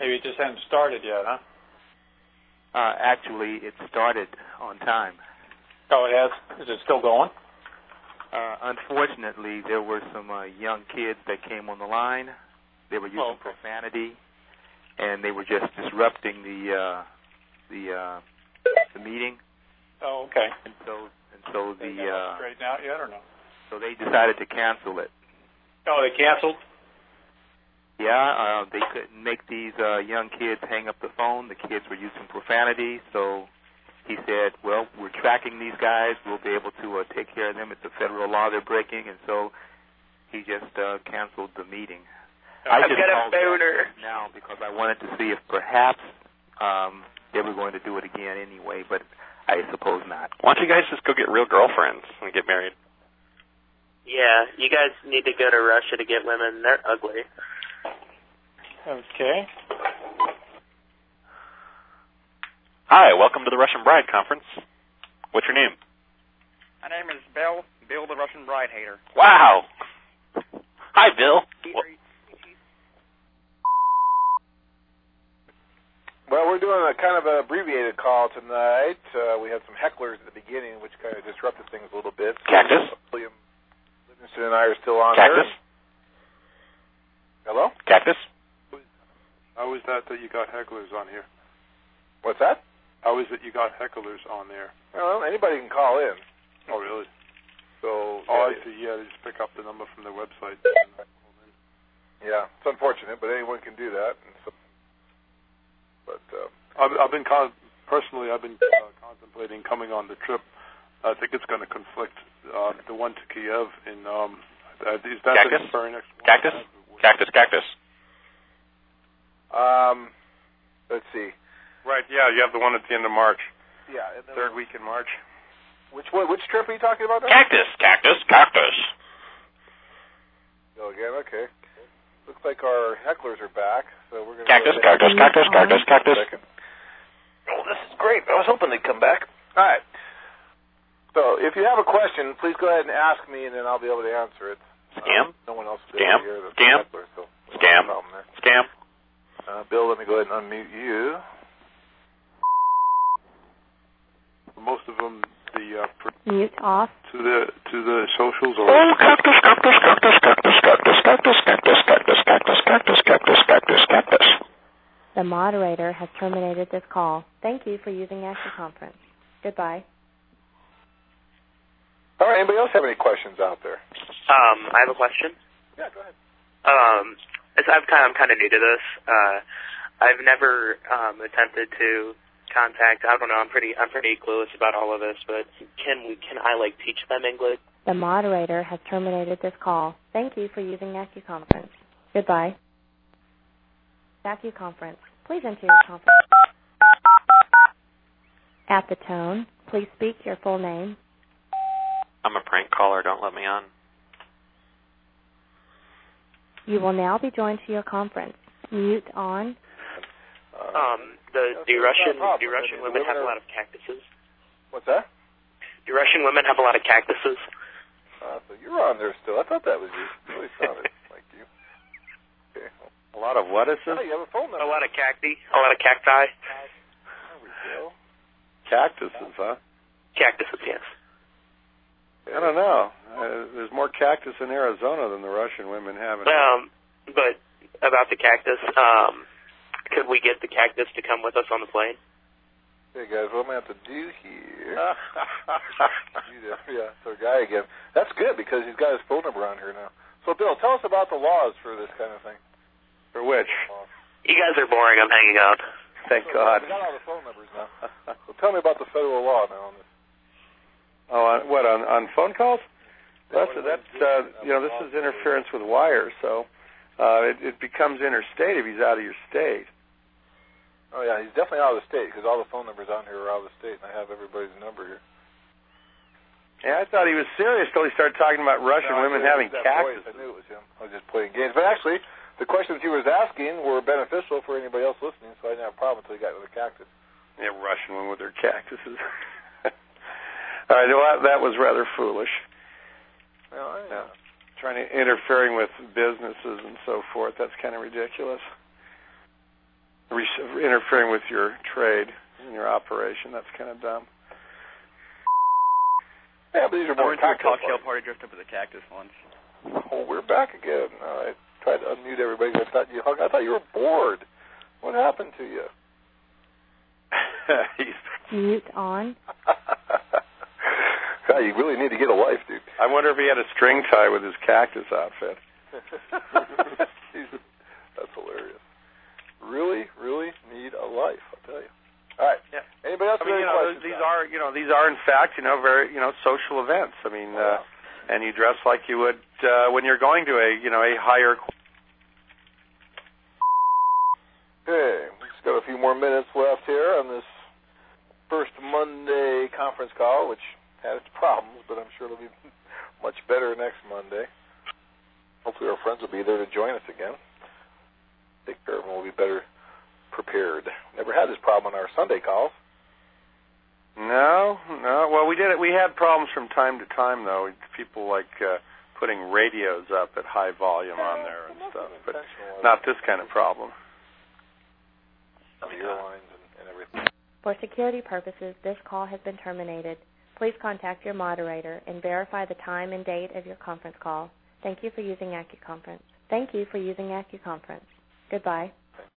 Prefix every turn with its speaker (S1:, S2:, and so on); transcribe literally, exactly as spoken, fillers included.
S1: Maybe it just hasn't started yet, huh?
S2: Uh, actually, it started on time.
S1: Oh, it has? Is it still going?
S2: Uh, unfortunately, there were some uh, young kids that came on the line. They were using
S1: oh, okay.
S2: profanity, and they were just disrupting the uh, the uh, the meeting.
S1: Oh, okay.
S2: And so and so the
S1: they got
S2: uh,
S1: straightened out yet or no?
S2: So they decided to cancel it.
S1: Oh, they canceled?
S2: Yeah, uh, they couldn't make these uh, young kids hang up the phone. The kids were using profanity, so he said, well, we're tracking these guys. We'll be able to uh, take care of them. It's a federal law they're breaking, and so he just uh, canceled the meeting.
S3: I've
S2: I just
S3: got a
S2: called
S3: boner
S2: now because I wanted to see if perhaps um, they were going to do it again anyway, but I suppose not.
S4: Why don't you guys just go get real girlfriends and get married?
S3: Yeah, you guys need to go to Russia to get women. They're ugly.
S1: Okay.
S4: Hi, welcome to the Russian Bride Conference. What's your name?
S5: My name is Bill, Bill the Russian Bride Hater.
S4: Wow. Hi, Bill.
S6: Well, we're doing a kind of an abbreviated call tonight. Uh, we had some hecklers at the beginning, which kind of disrupted things a little bit. So
S4: Cactus?
S6: William Livingston and I are still on
S4: Cactus?
S6: there. Hello?
S4: Cactus?
S7: How is that that you got hecklers on here?
S6: What's that?
S7: How is it you got hecklers on there?
S6: Well, anybody can call in.
S7: Oh, really?
S6: So.
S7: Oh,
S6: yeah,
S7: I see. Yeah, they just pick up the number from their website.
S6: Yeah, it's unfortunate, but anyone can do that. And so, but uh,
S7: I've, I've been con- personally, I've been uh, contemplating coming on the trip. I think it's going to conflict. Uh, the one to Kiev in um, uh, is that
S4: Cactus?
S7: the very next one?
S4: Cactus? Cactus, cactus.
S6: Um, let's see.
S7: Right. Yeah, you have the one at the end of March.
S6: Yeah. And then
S7: Third week in March.
S6: Which one? Which trip are you talking about? Now?
S4: Cactus, cactus, cactus.
S6: Go again. Okay. Looks like our hecklers are back, so we're going to.
S4: Cactus, cactus, cactus, cactus, cactus.
S6: Oh, this is great. I was hoping they'd come back. All right. So, if you have a question, please go ahead and ask me, and then I'll be able to answer it.
S4: Scam.
S6: Uh, no one else will
S4: Scam.
S6: hear the
S4: Scam.
S6: heckler, so
S4: Scam.
S6: no problem there.
S4: Scam.
S6: Uh, Bill, let me go ahead and unmute you.
S7: Most of them, the uh, pr-
S8: mute off
S7: to the to the socials or.
S4: Oh, cactus, cactus, cactus, cactus, cactus, cactus, cactus, cactus, cactus, cactus, cactus, cactus, cactus.
S8: The moderator has terminated this call. Thank you for using AccuConference. Goodbye.
S6: All right. Anybody else have any questions out there?
S3: Um, I have a question.
S6: Yeah, go ahead.
S3: Um, it's, I'm kind of, I'm kind of new to this. Uh, I've never um, attempted to contact. I don't know. I'm pretty. I'm pretty clueless about all of this. But can we? Can I like teach them English?
S8: The moderator has terminated this call. Thank you for using AccuConference. Goodbye. AccuConference. Please enter your conference. At the tone, please speak your full name.
S4: I'm a prank caller. Don't let me on.
S8: You will now be joined to your conference. Mute on.
S3: Um, the do Russian do Russian women have a lot of cactuses?
S6: What's that?
S3: Do Russian women have a lot of cactuses?
S6: Uh, so you're on there still. I thought that was you. It really sounded like you. Okay.
S4: A lot of what is this?
S6: Oh, you have a phone number.
S3: A lot of cacti. A lot of cacti.
S6: There we go.
S7: Cactuses, huh?
S3: Cactuses, yes.
S7: I don't know. Uh, there's more cactus in Arizona than the Russian women have. In
S3: Um, but about the cactus, um, could we get the cactus to come with us on the plane?
S6: Hey guys, what I'm gonna have to do here? Yeah, it's our guy again. That's good because he's got his phone number on here now. So, Bill, tell us about the laws for this kind of thing.
S7: For which?
S3: You guys are boring. I'm hanging up.
S7: Thank
S6: so,
S7: God.
S6: We got all the phone numbers now. So tell me about the federal law now on this.
S7: Oh, on, what on on phone calls? That's that's uh, you know this is interference with wires, so uh, it, it becomes interstate if he's out of your state.
S6: Oh yeah, he's definitely out of the state because all the phone numbers on here are out of the state, and I have everybody's number here.
S7: Yeah, I thought he was serious till he started talking about Russian
S6: no,
S7: women
S6: I
S7: having cactus.
S6: I knew it was him. I was just playing games. But actually, the questions he was asking were beneficial for anybody else listening, so I didn't have a problem until he got to the cactus.
S7: Yeah, Russian women with their cactuses. All right, well, that was rather foolish.
S6: Well, I,
S7: yeah. Trying to interfering with businesses and so forth, that's kind of ridiculous. interfering with your trade and your operation. That's kind of dumb.
S6: Yeah, but these are
S5: I
S6: more
S5: went to a
S6: cocktail
S5: cocktail
S6: parties.
S5: party dressed up as a cactus once.
S6: Oh, we're back again. Uh, I tried to unmute everybody. I thought you hung. I thought you were bored. What happened to you?
S8: Mute on.
S6: God, you really need to get a life, dude.
S7: I wonder if he had a string tie with his cactus outfit.
S6: Jesus, that's hilarious. Really, really need a life, I'll tell you. All right.
S7: Yeah.
S6: Anybody else?
S7: I mean,
S6: have
S7: you
S6: any
S7: know,
S6: questions
S7: these
S6: now?
S7: are, you know, these are in fact, you know, very, you know, social events. I mean, uh, and you dress like you would uh, when you're going to a, you know, a higher.
S6: Okay, we just got a few more minutes left here on this first Monday conference call, which had its problems, but I'm sure it'll be much better next Monday. Hopefully our friends will be there to join us again. Take care of them. We'll be better prepared. Never had this problem on our Sunday calls.
S7: No, no. Well, we did it. We had problems from time to time, though. People like uh, putting radios up at high volume on there and stuff, but not this kind of problem.
S6: The airlines and, and everything.
S8: For security purposes, this call has been terminated. Please contact your moderator and verify the time and date of your conference call. Thank you for using AccuConference. Thank you for using AccuConference. Goodbye.